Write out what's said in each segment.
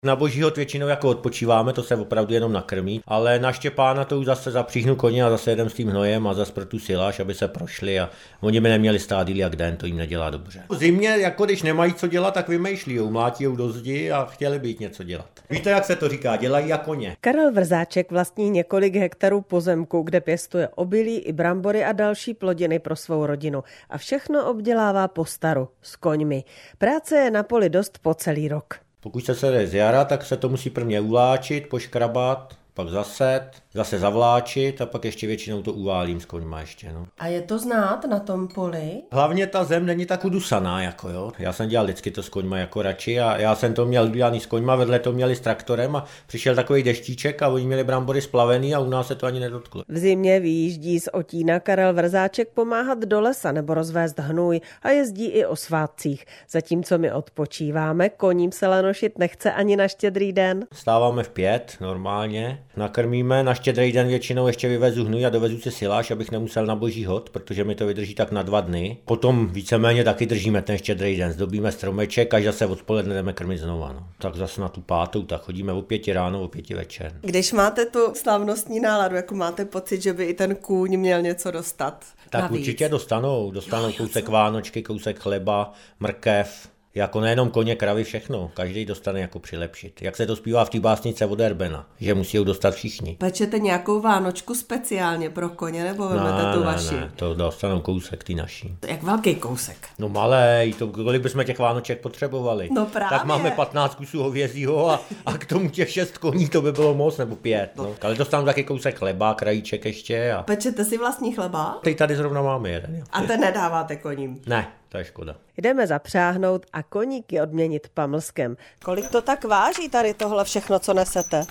Na Boží hod většinou jako odpočíváme, to se opravdu jenom nakrmí, ale na Štěpána to už zase zapříhnu koně a zase jedem s tím hnojem a zase pro tu siláž, aby se prošli a oni by neměli stát díl jak den, to jim nedělá dobře. V zimě, jako když nemají co dělat, tak vymýšlí, mlátí do zdi a chtěli by jít něco dělat. Víte, jak se to říká, dělají jako koně. Karel Vrzáček vlastní několik hektarů pozemku, kde pěstuje obilí i brambory a další plodiny pro svou rodinu a všechno obdělává po staru s koňmi. Práce je na poli dost po celý rok. Pokud se jde z jara, tak se to musí prvně uláčit, poškrabat, pak zase zavláčit a pak ještě většinou to uválím s koňma ještě. No. A je to znát na tom poli? Hlavně ta zem není tak udusaná, jako jo. Já jsem dělal vždycky to s koňma jako radši a já jsem to měl udělaný s koňma, vedle to měli s traktorem a přišel takový deštíček a oni měli brambory splavený a u nás se to ani nedotklo. V zimě vyjíždí z Otína Karel Vrzáček pomáhat do lesa nebo rozvést hnůj a jezdí i o svátcích. Zatímco my odpočíváme, koním se lenošit nechce ani na Štědrý den. Vstáváme v 5 normálně, nakrmíme, na Štědrý den většinou ještě vyvezu hnůj a dovezu si siláž, abych nemusel na Boží hod, protože mi to vydrží tak na 2 dny. Potom víceméně taky držíme ten Štědrý den, zdobíme stromeček, až zase odpoledne jdeme krmit znova. No. Tak zase na tu 5, tak chodíme o 5 ráno, o 5 večer. Když máte tu slavnostní náladu, jako máte pocit, že by i ten kůň měl něco dostat? Tak navíc. Určitě dostanou kousek vánočky, kousek chleba, mrkev. Jako nejenom koně, kravy, všechno. Každý dostane jako přilepšit. Jak se to zpívá v té básnice od Erbena, že musí ho dostat všichni. Pečete nějakou vánočku speciálně pro koně, nebo vezmete tu vaši? Ne, to dostanou kousek ty naší. Jak velký kousek? No malej, to kolik bychom těch vánoček potřebovali. No právě. Tak máme 15 kusů hovězího a k tomu těch 6 koní, to by bylo moc, nebo 5. No. Ale dostanou taky kousek chleba, krajíček ještě. A... Pečete si vlastní chleba? Teď tady zrovna máme jeden. Jo. A ten nedáváte koním? Ne. To je škoda. Jdeme zapřáhnout a koníky odměnit pamlskem. Kolik to tak váží tady tohle všechno, co nesete?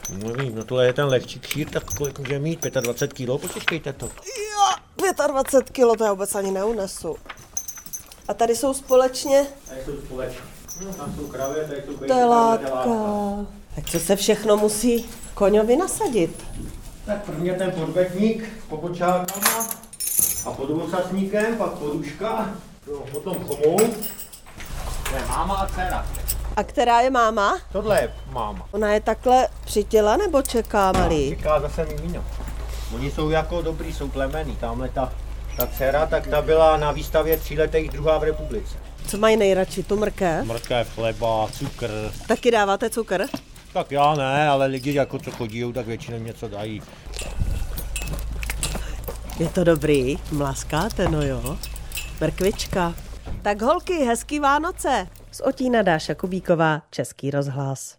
No tohle je ten lehčí kšír, tak kolik může mít? 25 kg, počkejte to. Jo, 25 kg, to já vůbec ani neunesu. A tady jsou společně? Tady jsou společně. No, tam jsou kravě, tady jsou telátka. Tak co se všechno musí koňovi nasadit? Tak prvně ten podbetník s pobočákama a pod osasníkem, pak poduška. Potom chomout. To je máma a dcera. A která je máma? Tohle je máma. Ona je takhle přitěla nebo čeká malý? Čeká zase mimino. Oni jsou jako dobrý, jsou plemenný. Tamhle ta dcera, tak ta byla na výstavě 3letých druhá v republice. Co mají nejradši, tu mrkev? Mrkev, chleba, cukr. Taky dáváte cukr? Tak já ne, ale lidi jako co chodí, tak většinou něco dají. Je to dobrý, mlaskáte, no jo. Mrkvička. Tak holky, hezký Vánoce. Z Otína Dáša Kubíková, Český rozhlas.